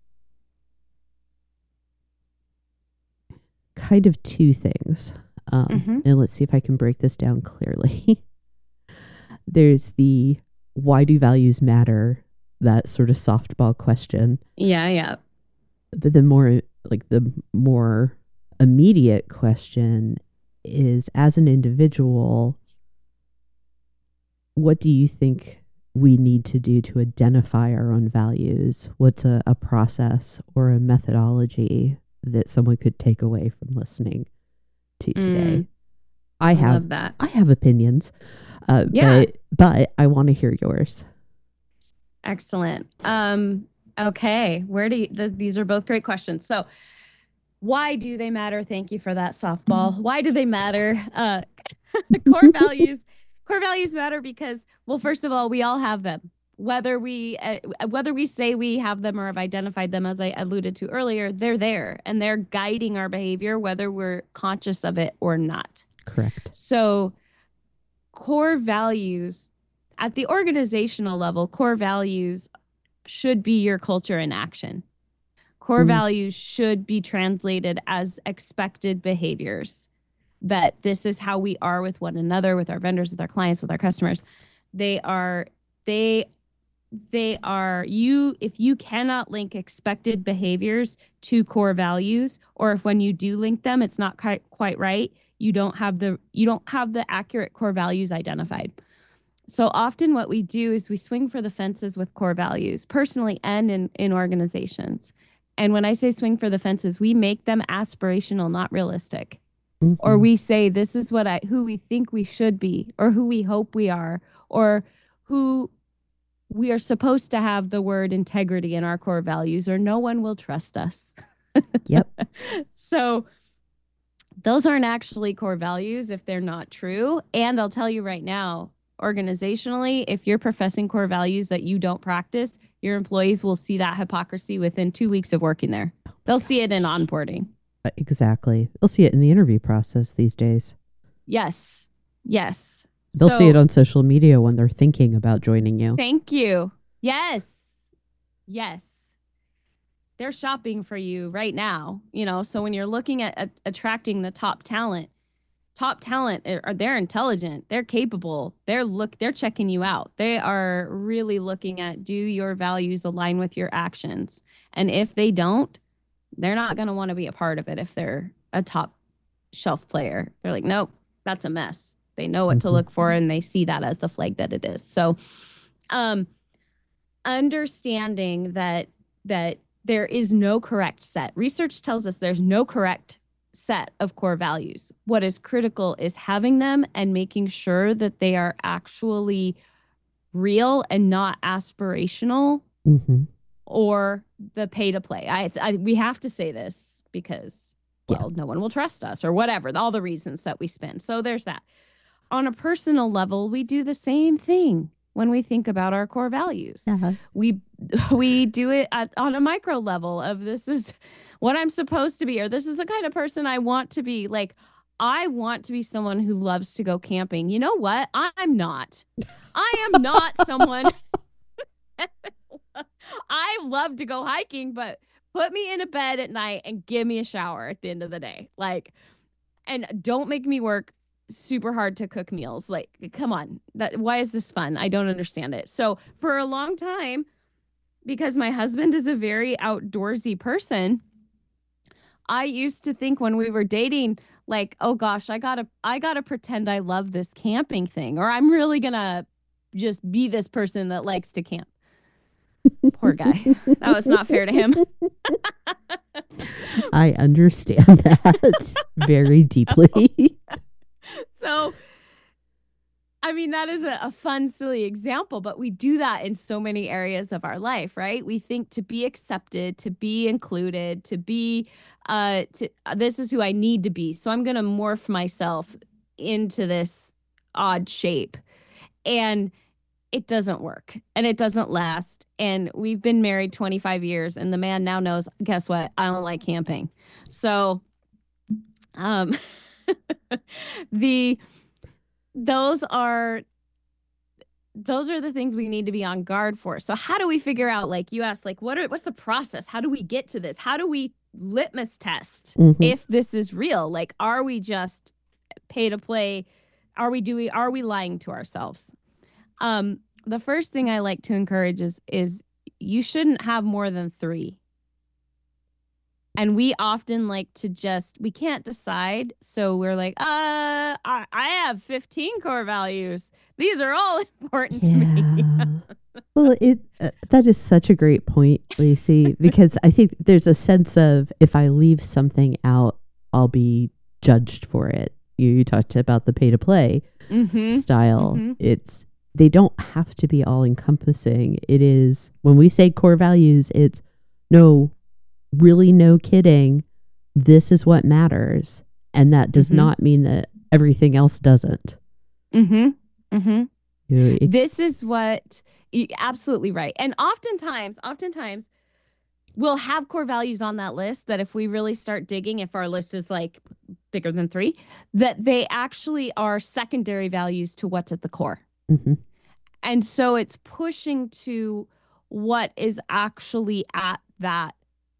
kind of two things. Um, mm-hmm. And let's see if I can break this down clearly. There's the why do values matter? That sort of softball question. Yeah, yeah. But the more, like the more immediate question is, as an individual, what do you think we need to do to identify our own values? What's a, a process or a methodology that someone could take away from listening to today? Mm, I I have love that. I have opinions, uh, Yeah. but but I want to hear yours. Excellent. Um, okay. Where do you, th- these are both great questions. So, why do they matter? Thank you for that softball. Why do they matter? Uh, core values. Core values matter because, well, first of all, we all have them. Whether we uh, whether we say we have them or have identified them, as I alluded to earlier, they're there and they're guiding our behavior, whether we're conscious of it or not. Correct. So, core values at the organizational level, core values should be your culture in action. Core Mm. values should be translated as expected behaviors, that this is how we are with one another, with our vendors, with our clients, with our customers. They are, they, they are you, if you cannot link expected behaviors to core values, or if when you do link them, it's not quite, quite right, you don't have the, you don't have the accurate core values identified. So often what we do is we swing for the fences with core values, personally and in, in organizations. And when I say swing for the fences, we make them aspirational, not realistic. Mm-hmm. Or we say, this is what I, who we think we should be, or who we hope we are, or who we are supposed to have the word integrity in our core values, or no one will trust us. Yep. So those aren't actually core values if they're not true. And I'll tell you right now, organizationally, if you're professing core values that you don't practice, your employees will see that hypocrisy within two weeks of working there. They'll see it in onboarding. Exactly. They'll see it in the interview process these days. Yes. Yes. They'll So, see it on social media when they're thinking about joining you. Thank you. Yes. Yes. They're shopping for you right now. You know, so when you're looking at, at attracting the top talent, top talent are they're intelligent, they're capable, they're look they're checking you out. They are really looking at, do your values align with your actions? And if they don't, they're not going to want to be a part of it. If they're a top shelf player, they're like, nope, that's a mess. They know what Mm-hmm. to look for, and they see that as the flag that it is. So um understanding that that there is no correct set. Research tells us there's no correct set of core values. What is critical is having them and making sure that they are actually real and not aspirational, Mm-hmm. or the pay to play. I, I we have to say this because, well, Yeah. no one will trust us, or whatever, all the reasons that we spin. So there's that. On a personal level, we do the same thing when we think about our core values. Uh-huh. We we do it at, on a micro level of, this is what I'm supposed to be, or this is the kind of person I want to be. Like, I want to be someone who loves to go camping. You know what? I'm not. I am not someone. I love to go hiking, but put me in a bed at night and give me a shower at the end of the day. Like, and don't make me work super hard to cook meals. Like, come on. That, why is this fun? I don't understand it. So for a long time, because my husband is a very outdoorsy person, I used to think when we were dating, like, oh gosh, I gotta, I gotta pretend I love this camping thing, or I'm really gonna just be this person that likes to camp. Poor guy. That was not fair to him. I understand that very deeply. So, I mean, that is a, a fun, silly example, but we do that in so many areas of our life, right? We think to be accepted, to be included, to be, uh, to uh, this is who I need to be. So I'm going to morph myself into this odd shape. And it doesn't work, and it doesn't last. And we've been married twenty-five years, and the man now knows, guess what? I don't like camping. So, um, the, those are, those are the things we need to be on guard for. So how do we figure out, like you asked, like, what are, what's the process? How do we get to this? How do we litmus test Mm-hmm. if this is real? Like, are we just pay to play? Are we doing, are we lying to ourselves? Um, the first thing I like to encourage is, is you shouldn't have more than three. And we often like to just, we can't decide. So we're like, uh, I, I have fifteen core values. These are all important Yeah. to me. Well, it uh, that is such a great point, Lacey, because I think there's a sense of if I leave something out, I'll be judged for it. You, you talked about the pay to play mm-hmm. style. Mm-hmm. It's they don't have to be all encompassing. It is when we say core values, it's no, really no kidding. This is what matters, and that does mm-hmm. not mean that everything else doesn't. Mm-hmm. Mm-hmm. You know, it, this is what. Absolutely right. And oftentimes, oftentimes we'll have core values on that list that if we really start digging, if our list is like bigger than three, that they actually are secondary values to what's at the core. Mm-hmm. And so it's pushing to what is actually at that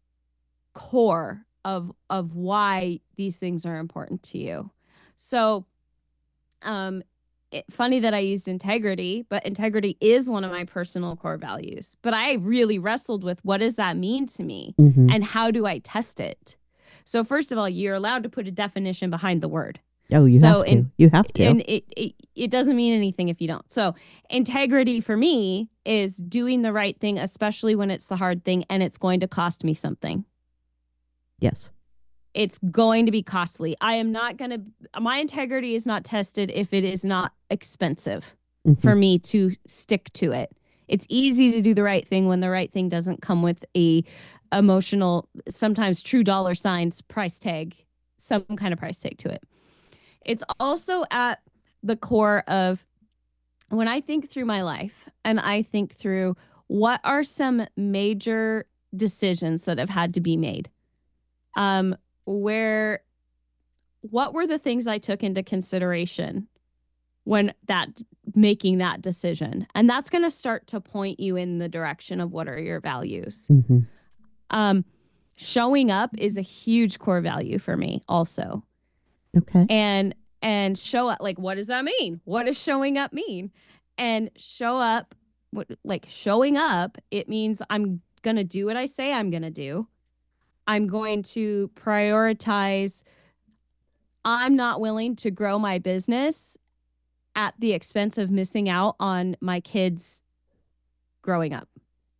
core of, of why these things are important to you. So, um, It, funny that I used integrity, but integrity is one of my personal core values. But I really wrestled with what does that mean to me mm-hmm. and how do I test it? So first of all, you're allowed to put a definition behind the word. Oh, you so have to. In, you have to. And it, it it doesn't mean anything if you don't. So integrity for me is doing the right thing, especially when it's the hard thing and it's going to cost me something. Yes. It's going to be costly. I am not going to, my integrity is not tested if it is not expensive mm-hmm. for me to stick to it. It's easy to do the right thing when the right thing doesn't come with a emotional, sometimes true dollar signs price tag, some kind of price tag to it. It's also at the core of when I think through my life and I think through what are some major decisions that have had to be made. Um, where what were the things I took into consideration when that making that decision? And that's going to start to point you in the direction of what are your values. Mm-hmm. Um, showing up is a huge core value for me also. Okay. And, and show up, like, what does that mean? What does showing up mean? And show up, like showing up, it means I'm going to do what I say I'm going to do. I'm going to prioritize. I'm not willing to grow my business at the expense of missing out on my kids growing up.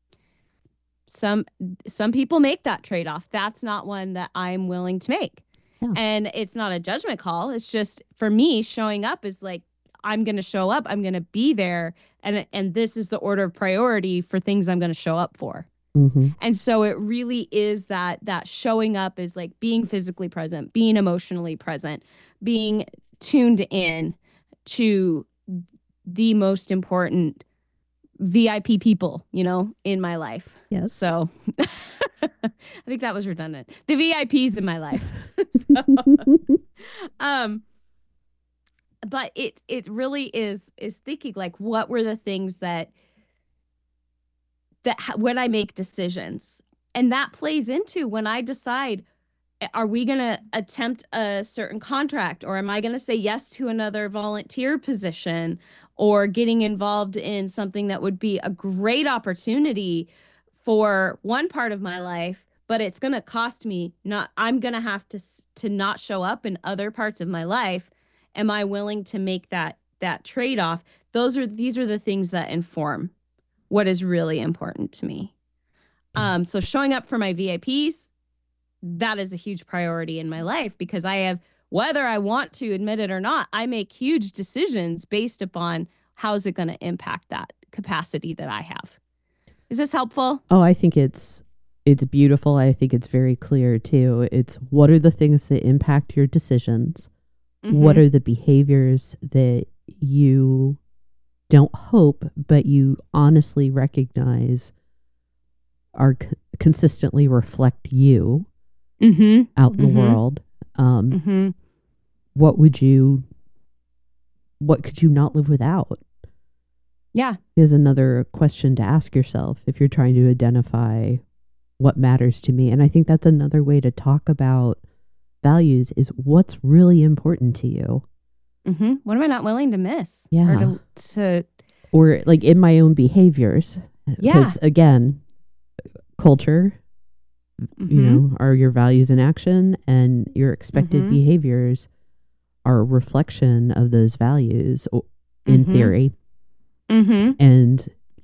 Some some people make that trade-off. That's not one that I'm willing to make. Yeah. And it's not a judgment call. It's just, for me, showing up is like, I'm going to show up. I'm going to be there. And, and this is the order of priority for things I'm going to show up for. Mm-hmm. And so it really is that that showing up is like being physically present, being emotionally present, being tuned in to the most important V I P people, you know, in my life. Yes. So I think that was redundant. The V I Ps in my life. so, um, but it it really is is thinking like, what were the things that that when I make decisions, and that plays into when I decide, are we going to attempt a certain contract, or am I going to say yes to another volunteer position, or getting involved in something that would be a great opportunity for one part of my life, but it's going to cost me not, I'm going to have to, to not show up in other parts of my life. Am I willing to make that, that trade-off? Those are, these are the things that inform what is really important to me. Um, so showing up for my V I Ps, that is a huge priority in my life, because I have, whether I want to admit it or not, I make huge decisions based upon how is it going to impact that capacity that I have. Is this helpful? Oh, I think it's it's beautiful. I think it's very clear too. It's what are the things that impact your decisions? Mm-hmm. What are the behaviors that you don't hope, but you honestly recognize are c- consistently reflect you mm-hmm. out in mm-hmm. the world? Um, mm-hmm. What would you, what could you not live without? Yeah. Is another question to ask yourself if you're trying to identify what matters to me. And I think that's another way to talk about values is what's really important to you. Mm-hmm. What am I not willing to miss? Yeah. Or, to, to... or like in my own behaviors. Yeah. Because again, culture, mm-hmm. you know, are your values in action, and your expected mm-hmm. behaviors are a reflection of those values in mm-hmm. theory. Mm-hmm. And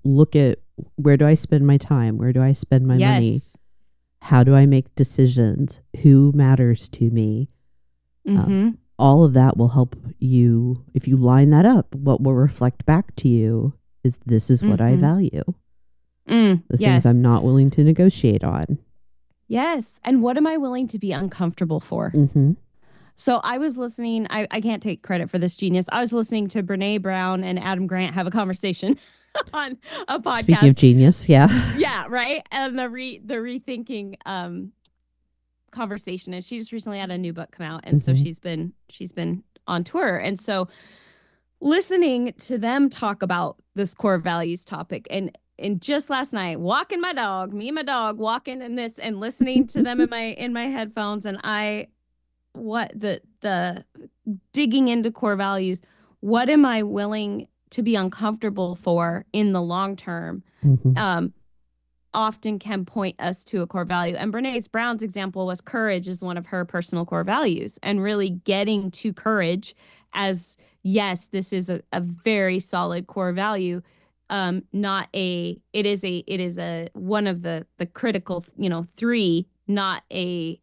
look at, where do I spend my time? Where do I spend my money? Yes. How do I make decisions? Who matters to me? Mm-hmm. Um, all of that will help you. If you line that up, what will reflect back to you is, this is what I Mm-hmm. value. Mm, The yes. things I'm not willing to negotiate on. Yes. And what am I willing to be uncomfortable for? Mm-hmm. So I was listening. I, I can't take credit for this genius. I was listening to Brene Brown and Adam Grant have a conversation on a podcast. Speaking of genius, yeah. Yeah, right. And the re the rethinking um conversation. And she just recently had a new book come out. And so Mhm. she's been she's been on tour. And so listening to them talk about this core values topic, and and just last night, walking my dog, me and my dog walking in this and listening to them in my in my headphones, and I what the the digging into core values, what am I willing to be uncomfortable for in the long term, Mhm. um often can point us to a core value. And Brene Brown's example was courage is one of her personal core values, and really getting to courage as, yes, this is a, a very solid core value. Um, not a, it is a, it is a, one of the, the critical, you know, three, not a,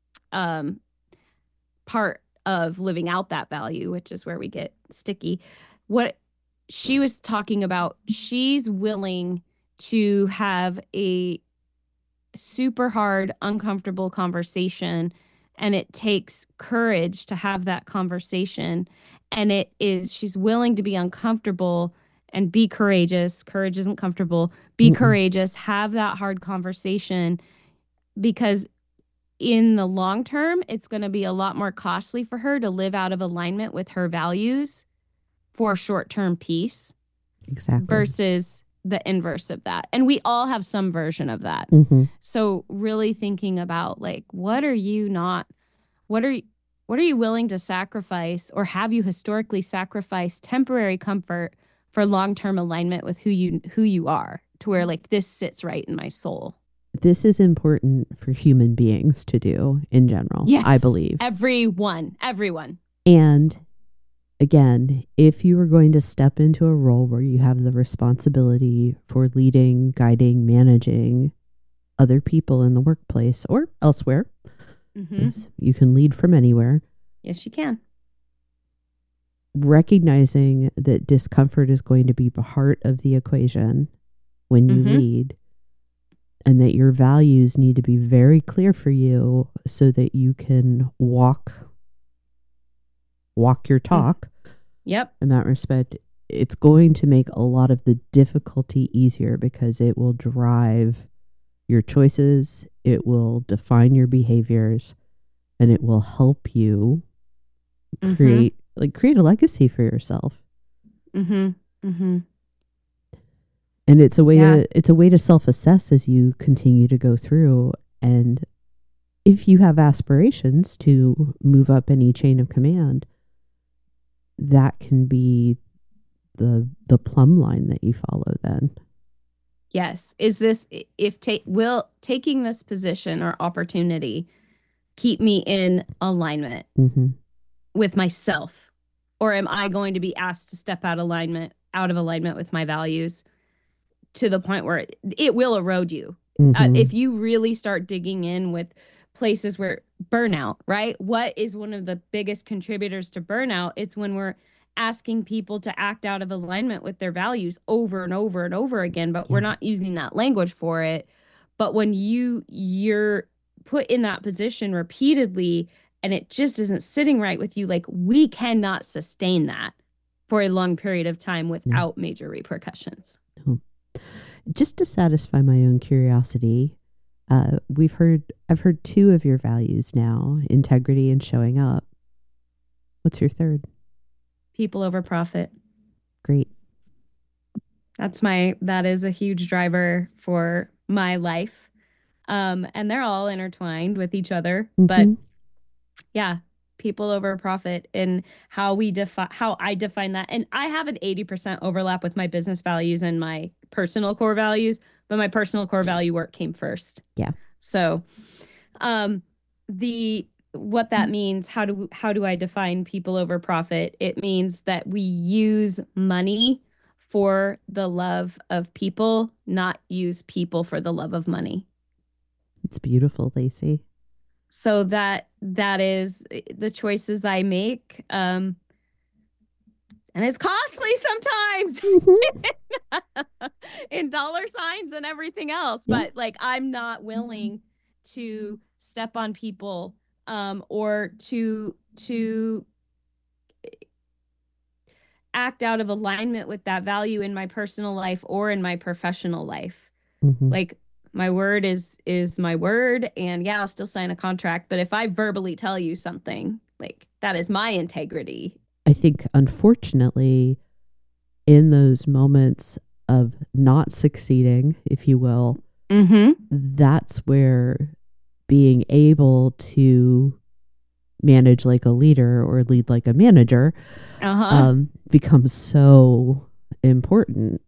um, part of living out that value, which is where we get sticky. What she was talking about, she's willing to have a super hard, uncomfortable conversation, and it takes courage to have that conversation. And it is, she's willing to be uncomfortable and be courageous. Courage isn't comfortable. Be Mm-mm. courageous, have that hard conversation, because in the long term, it's going to be a lot more costly for her to live out of alignment with her values for short-term peace. Exactly. Versus the inverse of that. And we all have some version of that. Mm-hmm. So really thinking about, like, what are you not, what are you, what are you willing to sacrifice, or have you historically sacrificed temporary comfort for long-term alignment with who you, who you are, to where, like, this sits right in my soul. This is important for human beings to do in general, Yes, I believe. Everyone, everyone. And again, if you are going to step into a role where you have the responsibility for leading, guiding, managing other people in the workplace or elsewhere, Mm-hmm. you can lead from anywhere. Yes, you can. Recognizing that discomfort is going to be part of the equation when you Mm-hmm. lead, and that your values need to be very clear for you so that you can walk walk your talk. Yep. In that respect, it's going to make a lot of the difficulty easier, because it will drive your choices, it will define your behaviors, and it will help you Mm-hmm. create like create a legacy for yourself. Mm-hmm. Mm-hmm. And it's a way Yeah. to it's a way to self-assess as you continue to go through. And if you have aspirations to move up any chain of command, that can be the the plumb line that you follow then. Yes. Is this, if take will taking this position or opportunity keep me in alignment Mm-hmm. with myself, or am I going to be asked to step out alignment out of alignment with my values to the point where it, it will erode you? Mm-hmm. Uh, if you really start digging in with places where burnout, right? What is one of the biggest contributors to burnout? It's when we're asking people to act out of alignment with their values over and over and over again, but Yeah. we're not using that language for it. But when you you're put in that position repeatedly and it just isn't sitting right with you, like, we cannot sustain that for a long period of time without major repercussions. No. Just to satisfy my own curiosity, uh, we've heard I've heard two of your values now: integrity and showing up. What's your third? People over profit. Great. That's my, that is a huge driver for my life. Um, and they're all intertwined with each other, but Mhm. yeah, people over profit, and how we define, how I define that. And I have an eighty percent overlap with my business values and my personal core values, but my personal core value work came first. Yeah. So, um, the, what that means, how do, how do I define people over profit? It means that we use money for the love of people, not use people for the love of money. It's beautiful, Lacey. So that that is the choices I make. Um, and it's costly sometimes mm-hmm. in dollar signs and everything else. Yeah. But like, I'm not willing to step on people um, or to to act out of alignment with that value in my personal life or in my professional life. Mm-hmm. Like, my word is is my word, and yeah, I'll still sign a contract. But if I verbally tell you something, like, that is my integrity. I think, unfortunately, in those moments of not succeeding, if you will, mm-hmm. that's where being able to manage like a leader or lead like a manager uh-huh. um, becomes so important.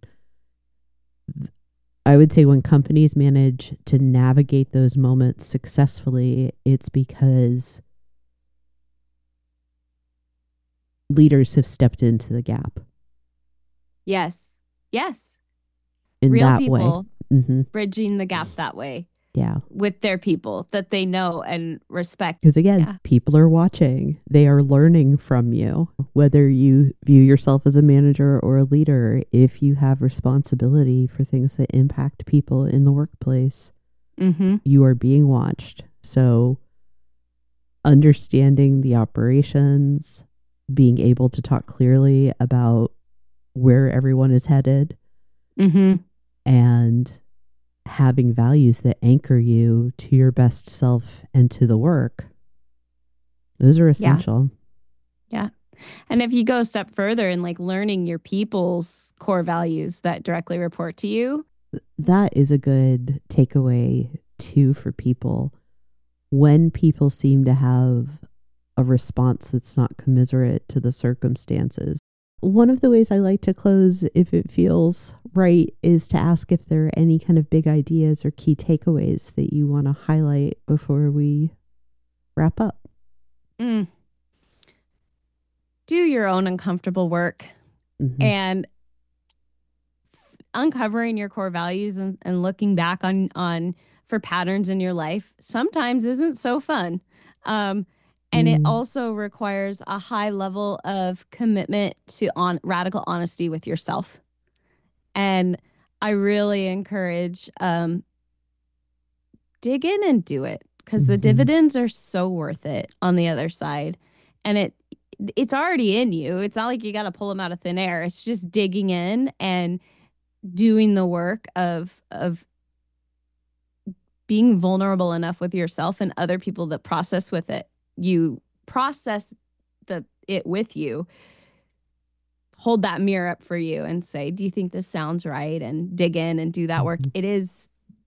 I would say when companies manage to navigate those moments successfully, it's because leaders have stepped into the gap. Yes. Yes. In Real that people way. Mm-hmm. Bridging the gap that way. Yeah. With their people that they know and respect. Because again, yeah. people are watching. They are learning from you. Whether you view yourself as a manager or a leader, if you have responsibility for things that impact people in the workplace, mm-hmm. you are being watched. So understanding the operations, being able to talk clearly about where everyone is headed, mm-hmm. and having values that anchor you to your best self and to the work. Those are essential. Yeah. yeah. And if you go a step further in like learning your people's core values that directly report to you. That is a good takeaway too for people. When people seem to have a response that's not commiserate to the circumstances. One of the ways I like to close, if it feels right, is to ask if there are any kind of big ideas or key takeaways that you want to highlight before we wrap up. Mm. Do your own uncomfortable work, mm-hmm. and uncovering your core values and, and looking back on, on for patterns in your life sometimes isn't so fun. Um, And mm. it also requires a high level of commitment to on radical honesty with yourself. And I really encourage um, dig in and do it, because mm-hmm. the dividends are so worth it on the other side. And it it's already in you. It's not like you got to pull them out of thin air. It's just digging in and doing the work of of being vulnerable enough with yourself and other people that process with it. You process the it with you, hold that mirror up for you and say, do you think this sounds right? And dig in and do that work. It is,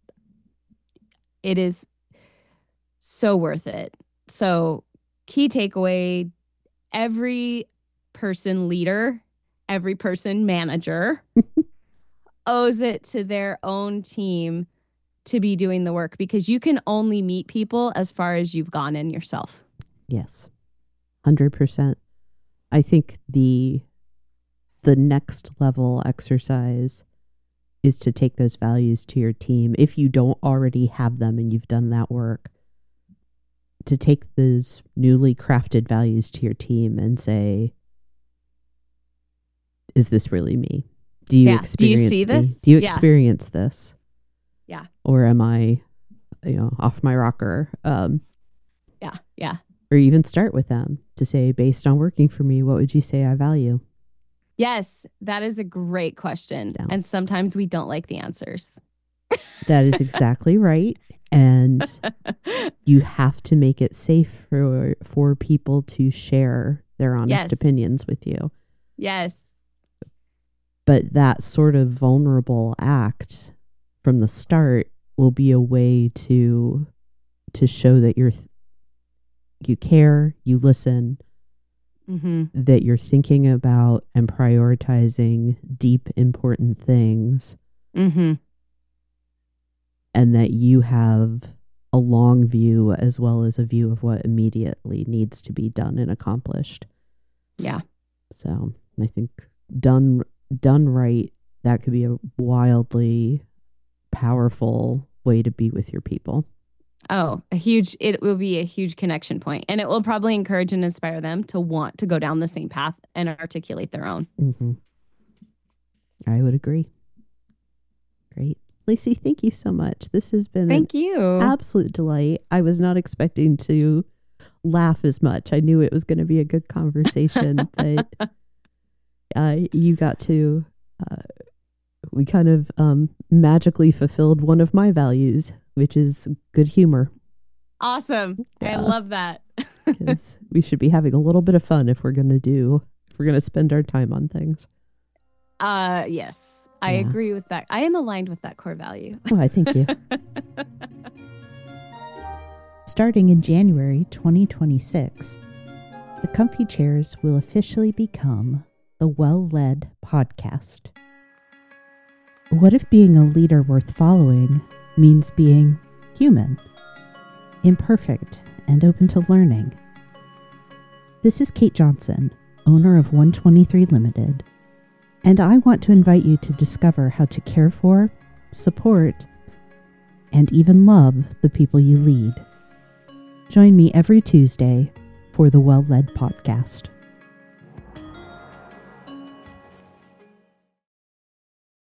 it is so worth it. So key takeaway, every person leader, every person manager owes it to their own team to be doing the work, because you can only meet people as far as you've gone in yourself. Yes, one hundred percent. I think the the next level exercise is to take those values to your team. If you don't already have them and you've done that work, to take those newly crafted values to your team and say, is this really me? Do you yeah. experience Do you see me? this? Do you yeah. experience this? Yeah. Or am I, you know, off my rocker? Um, yeah. Yeah. Or even start with them to say, based on working for me, what would you say I value? Yes, that is a great question. Yeah. And sometimes we don't like the answers. That is exactly right. And you have to make it safe for, for people to share their honest yes. opinions with you. Yes. But that sort of vulnerable act from the start will be a way to to show that you're th- you care, you listen, mm-hmm. that you're thinking about and prioritizing deep, important things, mm-hmm. and that you have a long view as well as a view of what immediately needs to be done and accomplished. Yeah. So I think done done right, that could be a wildly powerful way to be with your people. Oh, a huge, it will be a huge connection point, and it will probably encourage and inspire them to want to go down the same path and articulate their own. Mm-hmm. I would agree. Great. Lacey, thank you so much. This has been Thank an you. absolute delight. I was not expecting to laugh as much. I knew it was going to be a good conversation, but uh, you got to, uh, we kind of um, magically fulfilled one of my values, which is good humor. Awesome. Yeah. I love that. Because we should be having a little bit of fun if we're going to do, if we're going to spend our time on things. Uh, yes, I Yeah. agree with that. I am aligned with that core value. Well, I thank you. Starting in January twenty twenty-six, the Comfy Chairs will officially become the Well-Led Podcast. What if being a leader worth following means being human, imperfect, and open to learning? This is Kate Johnson, owner of one twenty-three Limited, and I want to invite you to discover how to care for, support, and even love the people you lead. Join me every Tuesday for the Well-Led Podcast.